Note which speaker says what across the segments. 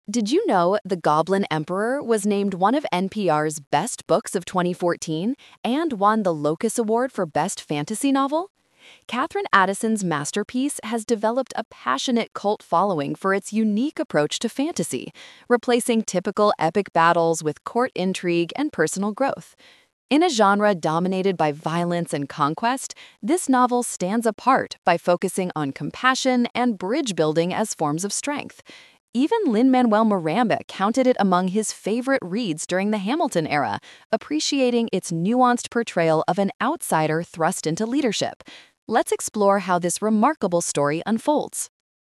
Speaker 1: Did you know The Goblin Emperor was named one of NPR's best books of 2014 and won the Locus Award for Best Fantasy Novel? Catherine Addison's masterpiece has developed a passionate cult following for its unique approach to fantasy, replacing typical epic battles with court intrigue and personal growth. In a genre dominated by violence and conquest, this novel stands apart by focusing on compassion and bridge building as forms of strength. Even Lin-Manuel Miranda counted it among his favorite reads during the Hamilton era, appreciating its nuanced portrayal of an outsider thrust into leadership. Let's explore how this remarkable story unfolds.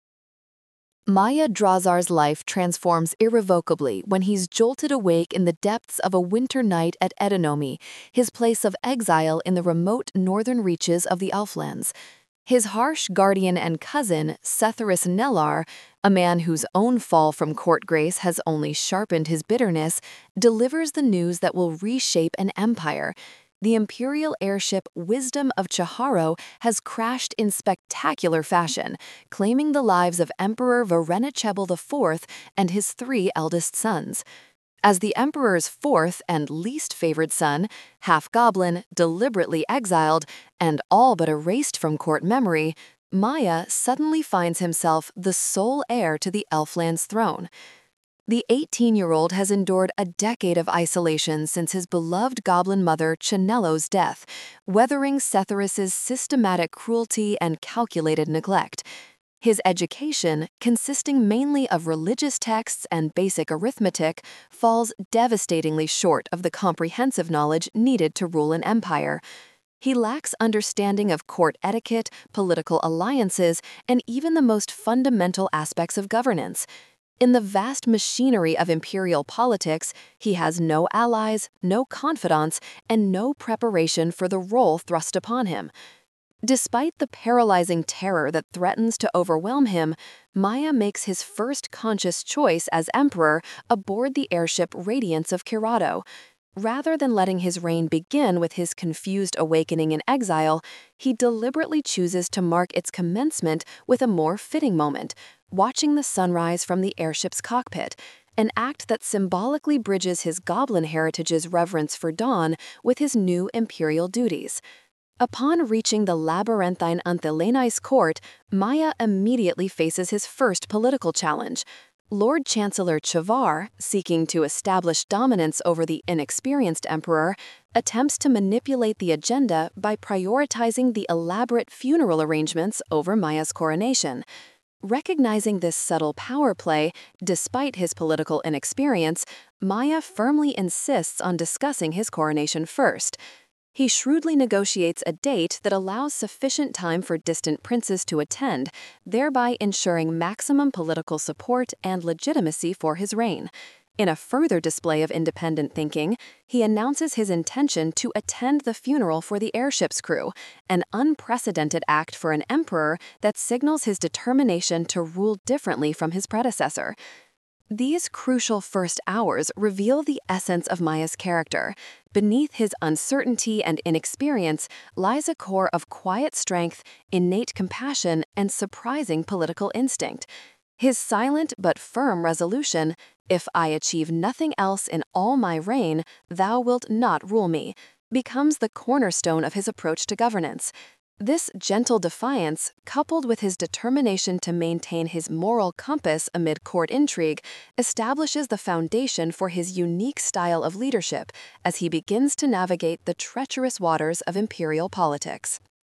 Speaker 1: Maya Drazar's life transforms irrevocably when he's jolted awake in the depths of a winter night at Edenomi, his place of exile in the remote northern reaches of the Elflands. His harsh guardian and cousin, Setherus Nellar, a man whose own fall from court grace has only sharpened his bitterness, delivers the news that will reshape an empire. The imperial airship Wisdom of Chiharo has crashed in spectacular fashion, claiming the lives of Emperor Varenachebel IV and his three eldest sons. As the emperor's fourth and least favored son, half-goblin, deliberately exiled, and all but erased from court memory, Maya suddenly finds himself the sole heir to the Elfland's throne. The 18-year-old has endured a decade of isolation since his beloved goblin mother Chenello's death, weathering Setherus's systematic cruelty and calculated neglect. His education, consisting mainly of religious texts and basic arithmetic, falls devastatingly short of the comprehensive knowledge needed to rule an empire. He lacks understanding of court etiquette, political alliances, and even the most fundamental aspects of governance. In the vast machinery of imperial politics, he has no allies, no confidants, and no preparation for the role thrust upon him. Despite the paralyzing terror that threatens to overwhelm him, Maya makes his first conscious choice as emperor aboard the airship Radiance of Kirado. Rather than letting his reign begin with his confused awakening in exile, he deliberately chooses to mark its commencement with a more fitting moment, watching the sunrise from the airship's cockpit, an act that symbolically bridges his goblin heritage's reverence for dawn with his new imperial duties. Upon reaching the labyrinthine Anthelenais court, Maya immediately faces his first political challenge. Lord Chancellor Chavar, seeking to establish dominance over the inexperienced emperor, attempts to manipulate the agenda by prioritizing the elaborate funeral arrangements over Maya's coronation. Recognizing this subtle power play, despite his political inexperience, Maya firmly insists on discussing his coronation first. He shrewdly negotiates a date that allows sufficient time for distant princes to attend, thereby ensuring maximum political support and legitimacy for his reign. In a further display of independent thinking, he announces his intention to attend the funeral for the airship's crew, an unprecedented act for an emperor that signals his determination to rule differently from his predecessor. These crucial first hours reveal the essence of Maya's character. Beneath his uncertainty and inexperience lies a core of quiet strength, innate compassion, and surprising political instinct. His silent but firm resolution, "If I achieve nothing else in all my reign, thou wilt not rule me," becomes the cornerstone of his approach to governance. This gentle defiance, coupled with his determination to maintain his moral compass amid court intrigue, establishes the foundation for his unique style of leadership as he begins to navigate the treacherous waters of imperial politics.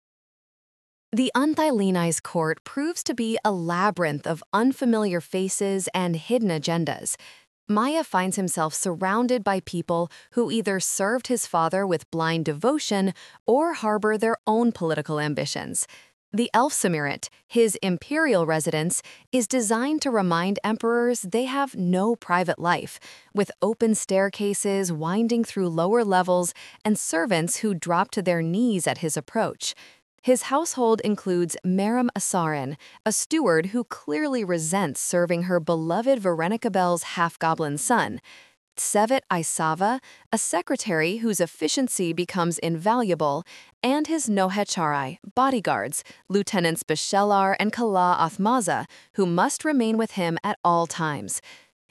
Speaker 1: The Anthelenais court proves to be a labyrinth of unfamiliar faces and hidden agendas. Maya finds himself surrounded by people who either served his father with blind devotion or harbor their own political ambitions. The Elfsemiret, his imperial residence, is designed to remind emperors they have no private life, with open staircases winding through lower levels and servants who drop to their knees at his approach. His household includes Merim Asarin, a steward who clearly resents serving her beloved Varenachebel's half-goblin son; Tsevet Isava, a secretary whose efficiency becomes invaluable; and his Nohecharai, bodyguards, Lieutenants Bishelar and Kala Athmaza, who must remain with him at all times.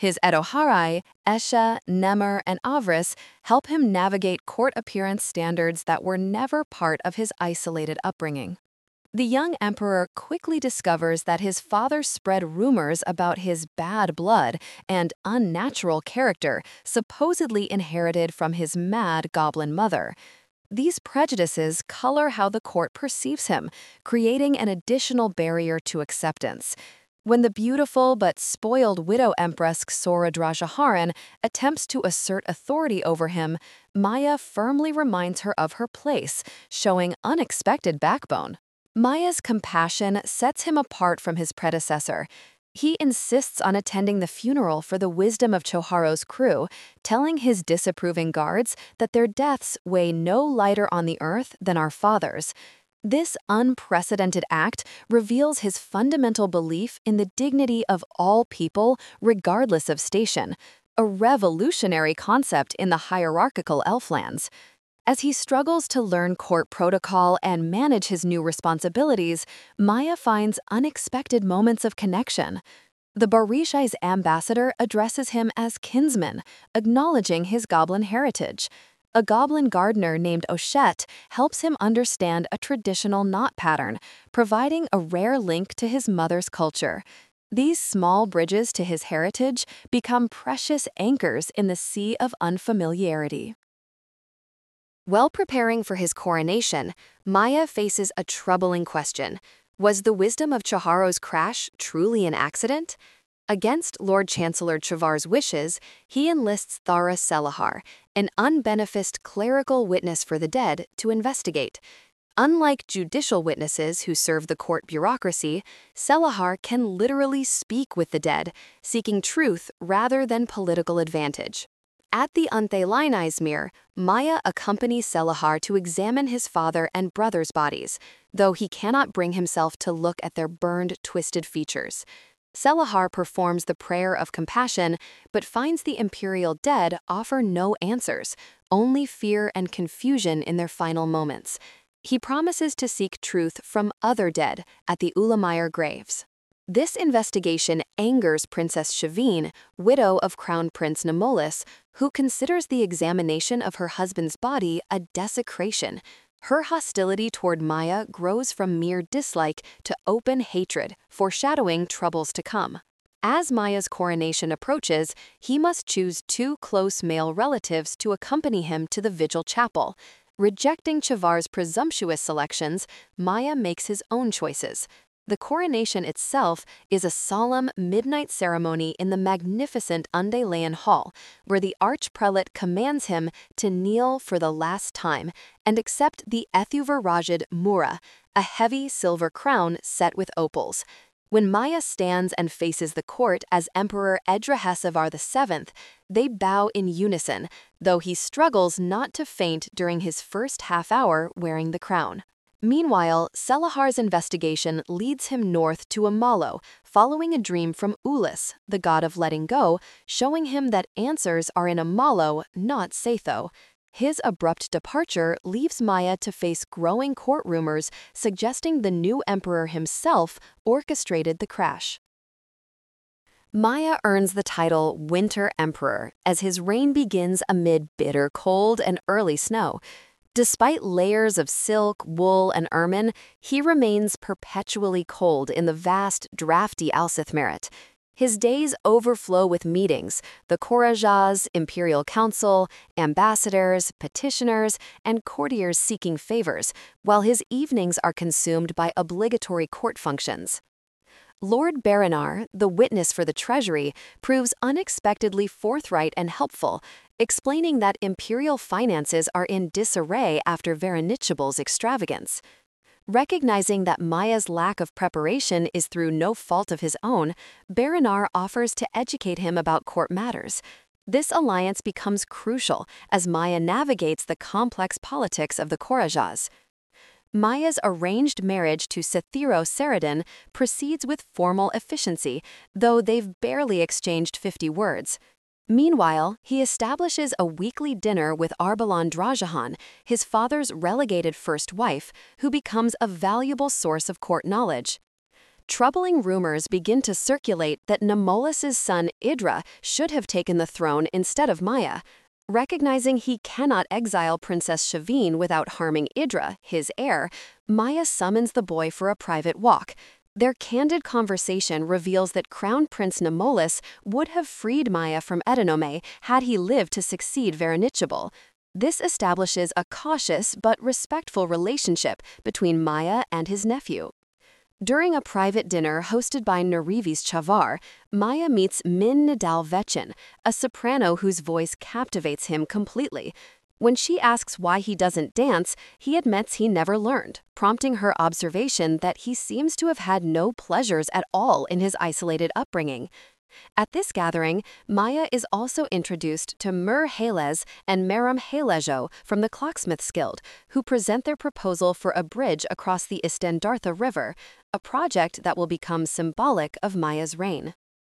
Speaker 1: His Edoharai, Esha, Nemer, and Avarice help him navigate court appearance standards that were never part of his isolated upbringing. The young emperor quickly discovers that his father spread rumors about his bad blood and unnatural character supposedly inherited from his mad goblin mother. These prejudices color how the court perceives him, creating an additional barrier to acceptance. When the beautiful but spoiled widow empress Sora Drajaharan attempts to assert authority over him, Maya firmly reminds her of her place, showing unexpected backbone. Maya's compassion sets him apart from his predecessor. He insists on attending the funeral for the wisdom of Choharo's crew, telling his disapproving guards that their deaths weigh no lighter on the earth than our fathers. This unprecedented act reveals his fundamental belief in the dignity of all people, regardless of station, a revolutionary concept in the hierarchical Elflands. As he struggles to learn court protocol and manage his new responsibilities, Maya finds unexpected moments of connection. The Barishai's ambassador addresses him as kinsman, acknowledging his goblin heritage. A goblin gardener named Oshet helps him understand a traditional knot pattern, providing a rare link to his mother's culture. These small bridges to his heritage become precious anchors in the sea of unfamiliarity. While preparing for his coronation, Maya faces a troubling question. Was the wisdom of Choharo's crash truly an accident? Against Lord Chancellor Chavar's wishes, he enlists Thara Selahar, an unbeneficed clerical witness for the dead, to investigate. Unlike judicial witnesses who serve the court bureaucracy, Selahar can literally speak with the dead, seeking truth rather than political advantage. At the Anthe-Lainizmir, Maya accompanies Selahar to examine his father and brother's bodies, though he cannot bring himself to look at their burned, twisted features. Selahar performs the prayer of compassion, but finds the imperial dead offer no answers, only fear and confusion in their final moments. He promises to seek truth from other dead at the Ulamire graves. This investigation angers Princess Shavine, widow of Crown Prince Nemolis, who considers the examination of her husband's body a desecration. Her hostility toward Maya grows from mere dislike to open hatred, foreshadowing troubles to come. As Maya's coronation approaches, he must choose two close male relatives to accompany him to the Vigil Chapel. Rejecting Chavar's presumptuous selections, Maya makes his own choices. The coronation itself is a solemn midnight ceremony in the magnificent Undélean Hall, where the archprelate commands him to kneel for the last time and accept the Ethuvarajid Mura, a heavy silver crown set with opals. When Maya stands and faces the court as Emperor Edrahasavar VII, they bow in unison, though he struggles not to faint during his first half hour wearing the crown. Meanwhile, Selahar's investigation leads him north to Amalo, following a dream from Ulis, the god of letting go, showing him that answers are in Amalo, not Satho. His abrupt departure leaves Maya to face growing court rumors suggesting the new emperor himself orchestrated the crash. Maya earns the title Winter Emperor as his reign begins amid bitter cold and early snow. Despite layers of silk, wool, and ermine, he remains perpetually cold in the vast, drafty Alsithmerit. His days overflow with meetings, the Khorajas, Imperial Council, ambassadors, petitioners, and courtiers seeking favors, while his evenings are consumed by obligatory court functions. Lord Baranar, the witness for the treasury, proves unexpectedly forthright and helpful, explaining that imperial finances are in disarray after Veronichabal's extravagance. Recognizing that Maya's lack of preparation is through no fault of his own, Baranar offers to educate him about court matters. This alliance becomes crucial as Maya navigates the complex politics of the Khorajas. Maya's arranged marriage to Sethiro Saradin proceeds with formal efficiency, though they've barely exchanged 50 words. Meanwhile, he establishes a weekly dinner with Arbalan Drajahan, his father's relegated first wife, who becomes a valuable source of court knowledge. troubling rumors begin to circulate that Nemolus's son Idra should have taken the throne instead of Maya. Recognizing he cannot exile Princess Shavine without harming Idra, his heir, Maya summons the boy for a private walk. Their candid conversation reveals that Crown Prince Nemolus would have freed Maya from Edonome had he lived to succeed Veronichable. This establishes a cautious but respectful relationship between Maya and his nephew. During a private dinner hosted by Narivis Chavar, Maya meets Min Nidal Vechin, a soprano whose voice captivates him completely. When she asks why he doesn't dance, he admits he never learned, prompting her observation that he seems to have had no pleasures at all in his isolated upbringing. At this gathering, Maya is also introduced to Mer Halez and Meram Halejo from the Clocksmiths Guild, who present their proposal for a bridge across the Istendartha River, a project that will become symbolic of Maya's reign.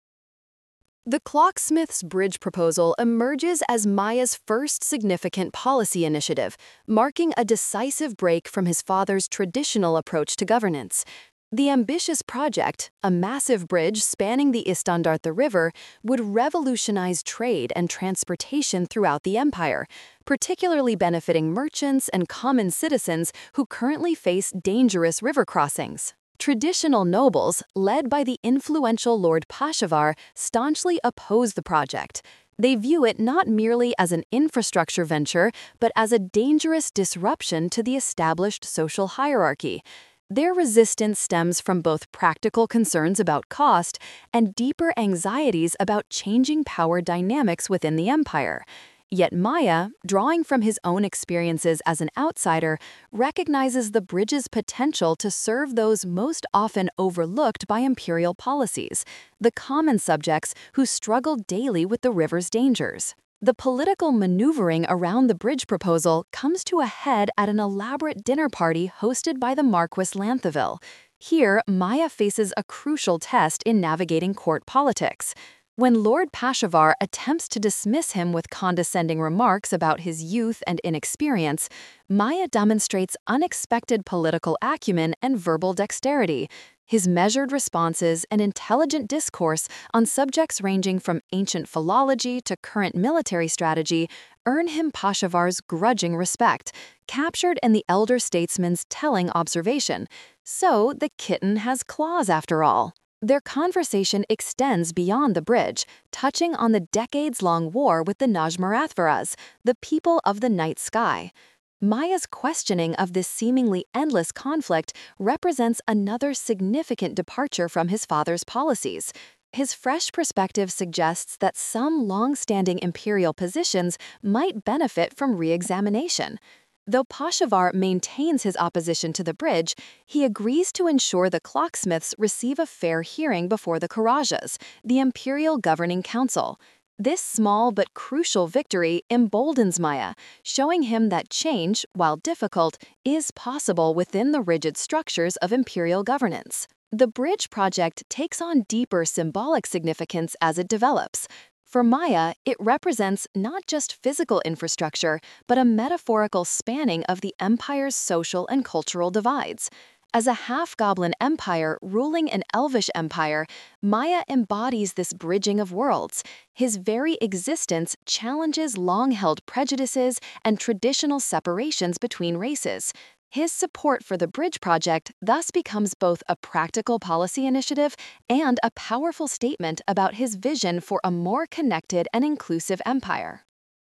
Speaker 1: The Clocksmiths' bridge proposal emerges as Maya's first significant policy initiative, marking a decisive break from his father's traditional approach to governance. The ambitious project, a massive bridge spanning the Istendartha River, would revolutionize trade and transportation throughout the empire, particularly benefiting merchants and common citizens who currently face dangerous river crossings. Traditional nobles, led by the influential Lord Pashavar, staunchly oppose the project. They view it not merely as an infrastructure venture, but as a dangerous disruption to the established social hierarchy. Their resistance stems from both practical concerns about cost and deeper anxieties about changing power dynamics within the empire. Yet Maya, drawing from his own experiences as an outsider, recognizes the bridge's potential to serve those most often overlooked by imperial policies, the common subjects who struggle daily with the river's dangers. The political maneuvering around the bridge proposal comes to a head at an elaborate dinner party hosted by the Marquis Lantheville. Here, Maya faces a crucial test in navigating court politics. When Lord Pashavar attempts to dismiss him with condescending remarks about his youth and inexperience, Maya demonstrates unexpected political acumen and verbal dexterity. His measured responses and intelligent discourse on subjects ranging from ancient philology to current military strategy earn him Pashavar's grudging respect, captured in the elder statesman's telling observation. So the kitten has claws after all. Their conversation extends beyond the bridge, touching on the decades-long war with the Najmarathvaras, the people of the night sky. Maya's questioning of this seemingly endless conflict represents another significant departure from his father's policies. His fresh perspective suggests that some long-standing imperial positions might benefit from re-examination. Though Pashavar maintains his opposition to the bridge, he agrees to ensure the Clocksmiths receive a fair hearing before the Karajas, the Imperial Governing Council. This small but crucial victory emboldens Maya, showing him that change, while difficult, is possible within the rigid structures of imperial governance. The bridge project takes on deeper symbolic significance as it develops. For Maya, it represents not just physical infrastructure, but a metaphorical spanning of the empire's social and cultural divides. As a half-goblin empire ruling an elvish empire, Maya embodies this bridging of worlds. His very existence challenges long-held prejudices and traditional separations between races. His support for the bridge project thus becomes both a practical policy initiative and a powerful statement about his vision for a more connected and inclusive empire.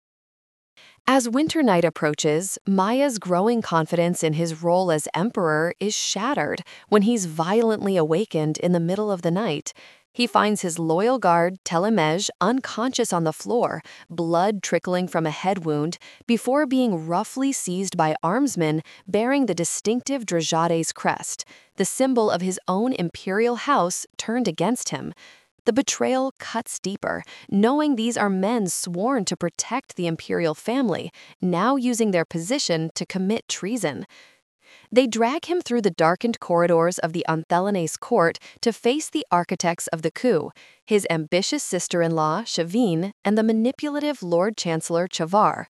Speaker 1: As winter night approaches, Maya's growing confidence in his role as emperor is shattered when he's violently awakened in the middle of the night. He finds his loyal guard, Telemej, unconscious on the floor, blood trickling from a head wound, before being roughly seized by armsmen bearing the distinctive Drajades crest, the symbol of his own imperial house turned against him. The betrayal cuts deeper, knowing these are men sworn to protect the imperial family, now using their position to commit treason. They drag him through the darkened corridors of the Anthelanese court to face the architects of the coup, his ambitious sister-in-law, Shavine, and the manipulative Lord Chancellor Chavar.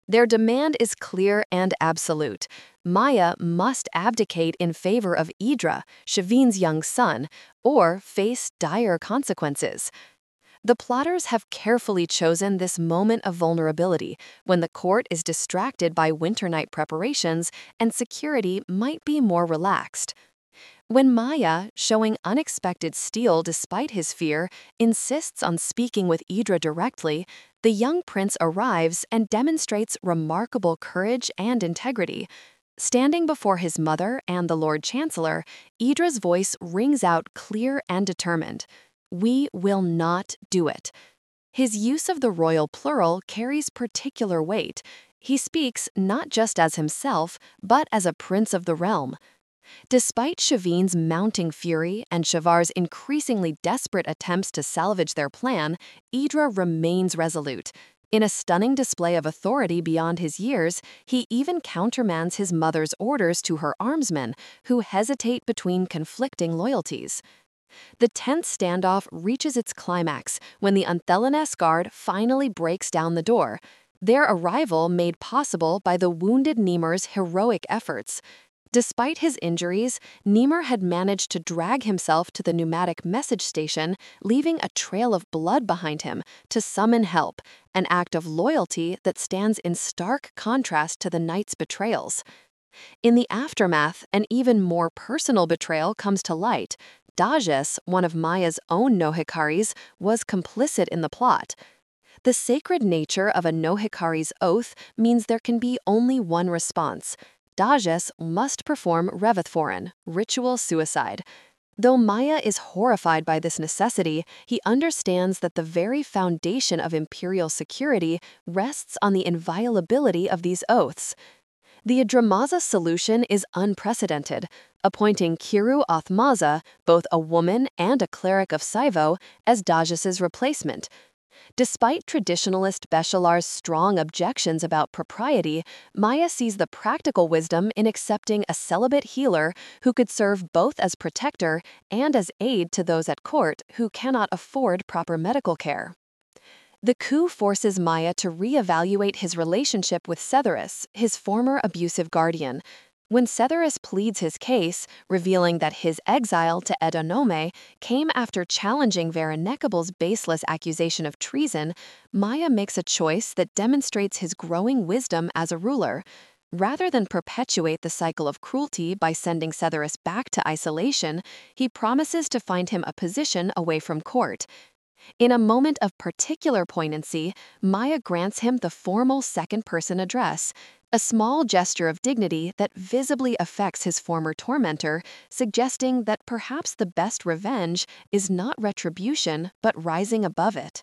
Speaker 1: Their demand is clear and absolute. Maya must abdicate in favor of Idra, Shavin's young son, or face dire consequences. The plotters have carefully chosen this moment of vulnerability when the court is distracted by winter night preparations and security might be more relaxed. When Maya, showing unexpected steel despite his fear, insists on speaking with Idra directly, the young prince arrives and demonstrates remarkable courage and integrity. Standing before his mother and the Lord Chancellor, Idra's voice rings out clear and determined. "We will not do it." His use of the royal plural carries particular weight. He speaks not just as himself, but as a prince of the realm. Despite Shavin's mounting fury and Shavar's increasingly desperate attempts to salvage their plan, Idra remains resolute. In a stunning display of authority beyond his years, he even countermands his mother's orders to her armsmen, who hesitate between conflicting loyalties. The tense standoff reaches its climax when the Unthelanes guard finally breaks down the door, their arrival made possible by the wounded Nimir's heroic efforts. Despite his injuries, Nimir had managed to drag himself to the pneumatic message station, leaving a trail of blood behind him to summon help, an act of loyalty that stands in stark contrast to the knight's betrayals. In the aftermath, an even more personal betrayal comes to light. Dajes, one of Maya's own Nohikaris, was complicit in the plot. The sacred nature of a Nohikari's oath means there can be only one response. Dajes must perform Revethforen, ritual suicide. Though Maya is horrified by this necessity, he understands that the very foundation of imperial security rests on the inviolability of these oaths. The Adramaza solution is unprecedented, appointing Kiru Othmaza, both a woman and a cleric of Saivo, as Dajes's replacement. Despite traditionalist Beshalar's strong objections about propriety, Maya sees the practical wisdom in accepting a celibate healer who could serve both as protector and as aid to those at court who cannot afford proper medical care. The coup forces Maya to reevaluate his relationship with Setherus, his former abusive guardian. When Setherus pleads his case, revealing that his exile to Edonome came after challenging Varenekable's baseless accusation of treason, Maya makes a choice that demonstrates his growing wisdom as a ruler. Rather than perpetuate the cycle of cruelty by sending Setherus back to isolation, he promises to find him a position away from court. In a moment of particular poignancy, Maya grants him the formal second-person address, a small gesture of dignity that visibly affects his former tormentor, suggesting that perhaps the best revenge is not retribution, but rising above it.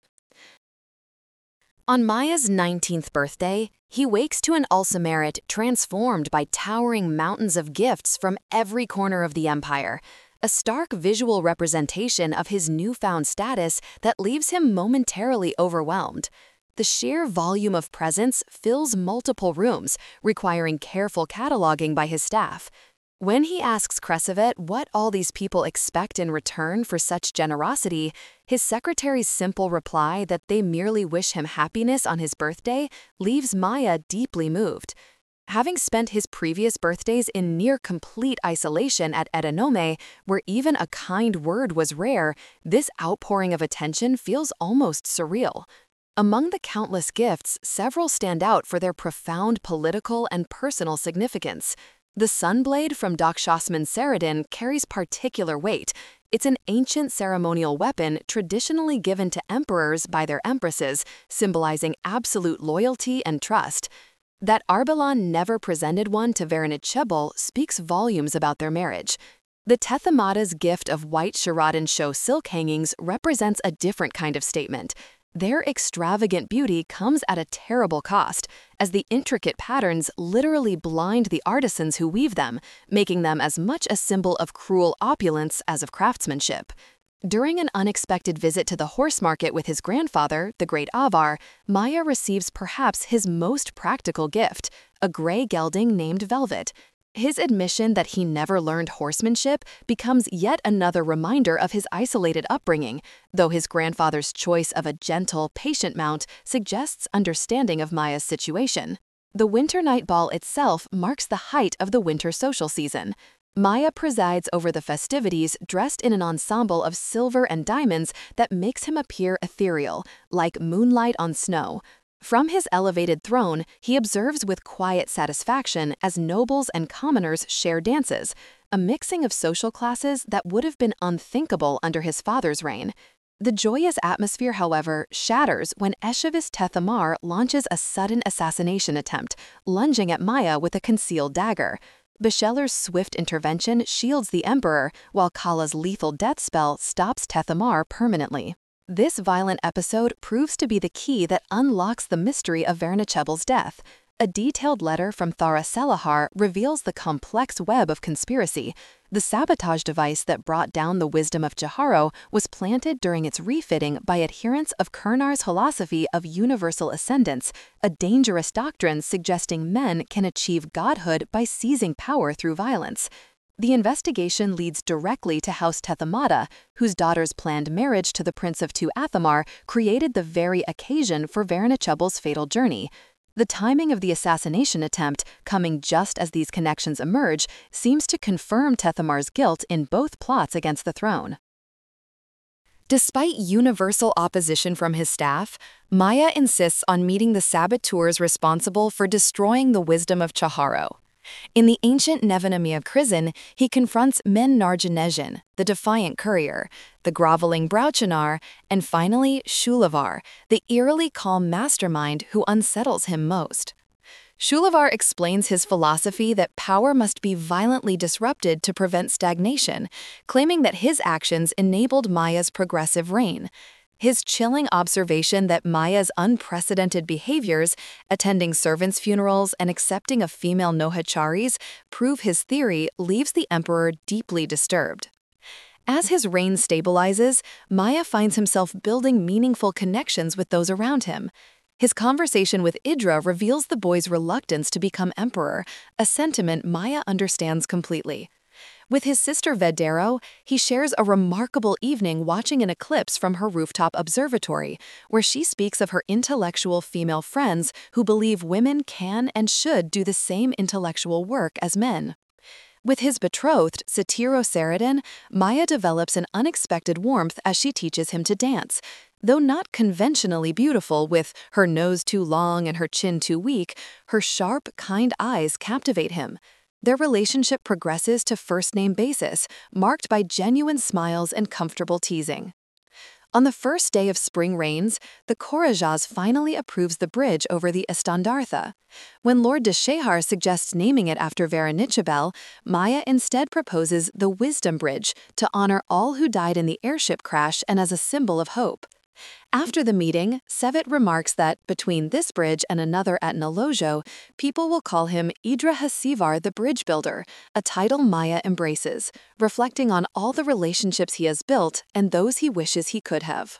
Speaker 1: On Maya's 19th birthday, he wakes to an Ulsamerit transformed by towering mountains of gifts from every corner of the empire, a stark visual representation of his newfound status that leaves him momentarily overwhelmed. The sheer volume of presents fills multiple rooms, requiring careful cataloging by his staff. When he asks Kresevet what all these people expect in return for such generosity, his secretary's simple reply that they merely wish him happiness on his birthday leaves Maya deeply moved. Having spent his previous birthdays in near-complete isolation at Edonome, where even a kind word was rare, this outpouring of attention feels almost surreal. Among the countless gifts, several stand out for their profound political and personal significance. The Sunblade from Dakshasman Saradin carries particular weight. It's an ancient ceremonial weapon traditionally given to emperors by their empresses, symbolizing absolute loyalty and trust. That Arbalan never presented one to Varenechebel speaks volumes about their marriage. The Tethemada's gift of white Shiradan show silk hangings represents a different kind of statement. Their extravagant beauty comes at a terrible cost, as the intricate patterns literally blind the artisans who weave them, making them as much a symbol of cruel opulence as of craftsmanship. During an unexpected visit to the horse market with his grandfather, the great Avar, Maya receives perhaps his most practical gift, a gray gelding named Velvet. His admission that he never learned horsemanship becomes yet another reminder of his isolated upbringing, though his grandfather's choice of a gentle, patient mount suggests understanding of Maya's situation. The Winter Night Ball itself marks the height of the winter social season. Maya presides over the festivities dressed in an ensemble of silver and diamonds that makes him appear ethereal, like moonlight on snow. From his elevated throne, he observes with quiet satisfaction as nobles and commoners share dances, a mixing of social classes that would have been unthinkable under his father's reign. The joyous atmosphere, however, shatters when Eshevis Tethamar launches a sudden assassination attempt, lunging at Maya with a concealed dagger. Bisheller's swift intervention shields the emperor, while Kala's lethal death spell stops Tethamar permanently. This violent episode proves to be the key that unlocks the mystery of Vernachebel's death. A detailed letter from Thara Selahar reveals the complex web of conspiracy. The sabotage device that brought down the wisdom of Jaharo was planted during its refitting by adherents of Kurnar's philosophy of universal ascendance, a dangerous doctrine suggesting men can achieve godhood by seizing power through violence. The investigation leads directly to House Tethamada, whose daughter's planned marriage to the Prince of Tu Athamar created the very occasion for Vernachebel's fatal journey. The timing of the assassination attempt, coming just as these connections emerge, seems to confirm Tethamar's guilt in both plots against the throne. Despite universal opposition from his staff, Maya insists on meeting the saboteurs responsible for destroying the wisdom of Jaharo. In the ancient Nevinami of Krizin, he confronts Men Narjanesian, the defiant courier, the groveling Brauchanar, and finally Shulavar, the eerily calm mastermind who unsettles him most. Shulavar explains his philosophy that power must be violently disrupted to prevent stagnation, claiming that his actions enabled Maya's progressive reign. His chilling observation that Maya's unprecedented behaviors, attending servants' funerals and accepting of female Nohacharis, prove his theory, leaves the emperor deeply disturbed. As his reign stabilizes, Maya finds himself building meaningful connections with those around him. His conversation with Idra reveals the boy's reluctance to become emperor, a sentiment Maya understands completely. With his sister Vedero, he shares a remarkable evening watching an eclipse from her rooftop observatory, where she speaks of her intellectual female friends who believe women can and should do the same intellectual work as men. With his betrothed, Satiro Saradin, Maya develops an unexpected warmth as she teaches him to dance. Though not conventionally beautiful, with her nose too long and her chin too weak, her sharp, kind eyes captivate him. Their relationship progresses to first-name basis, marked by genuine smiles and comfortable teasing. On the first day of spring rains, the Korajaz finally approves the bridge over the Estandartha. When Lord de Shehar suggests naming it after Vernachebel, Maya instead proposes the Wisdom Bridge to honor all who died in the airship crash and as a symbol of hope. After the meeting, Sevet remarks that between this bridge and another at Nalojo, people will call him Idra Hasivar the Bridge Builder, a title Maya embraces, reflecting on all the relationships he has built and those he wishes he could have.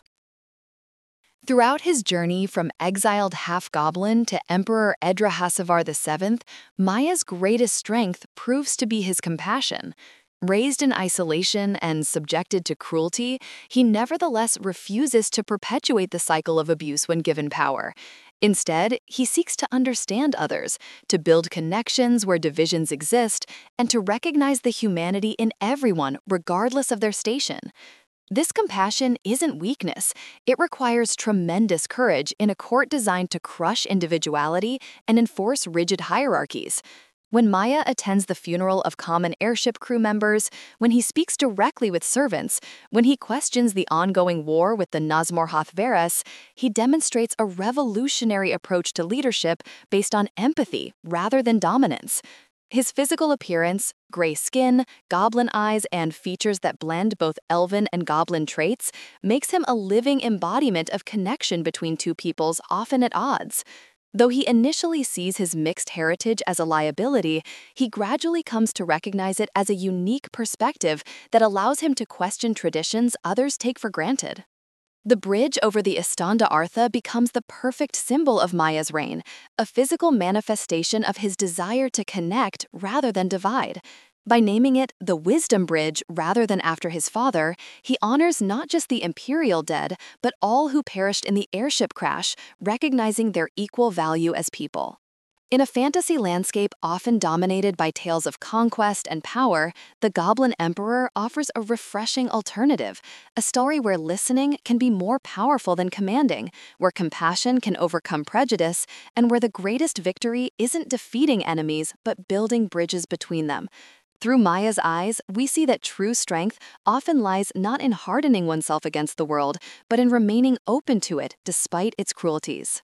Speaker 1: Throughout his journey from exiled half-goblin to Emperor Edrahasavar VII, Maya's greatest strength proves to be his compassion. Raised in isolation and subjected to cruelty, he nevertheless refuses to perpetuate the cycle of abuse when given power. Instead, he seeks to understand others, to build connections where divisions exist, and to recognize the humanity in everyone, regardless of their station. This compassion isn't weakness. It requires tremendous courage in a court designed to crush individuality and enforce rigid hierarchies. When Maya attends the funeral of common airship crew members, when he speaks directly with servants, when he questions the ongoing war with the Nazmorhath Veres, he demonstrates a revolutionary approach to leadership based on empathy rather than dominance. His physical appearance, gray skin, goblin eyes, and features that blend both elven and goblin traits makes him a living embodiment of connection between two peoples often at odds. Though he initially sees his mixed heritage as a liability, he gradually comes to recognize it as a unique perspective that allows him to question traditions others take for granted. The bridge over the Istanda Artha becomes the perfect symbol of Maya's reign, a physical manifestation of his desire to connect rather than divide. By naming it the Wisdom Bridge rather than after his father, he honors not just the imperial dead, but all who perished in the airship crash, recognizing their equal value as people. In a fantasy landscape often dominated by tales of conquest and power, The Goblin Emperor offers a refreshing alternative, a story where listening can be more powerful than commanding, where compassion can overcome prejudice, and where the greatest victory isn't defeating enemies but building bridges between them. Through Maya's eyes, we see that true strength often lies not in hardening oneself against the world, but in remaining open to it despite its cruelties.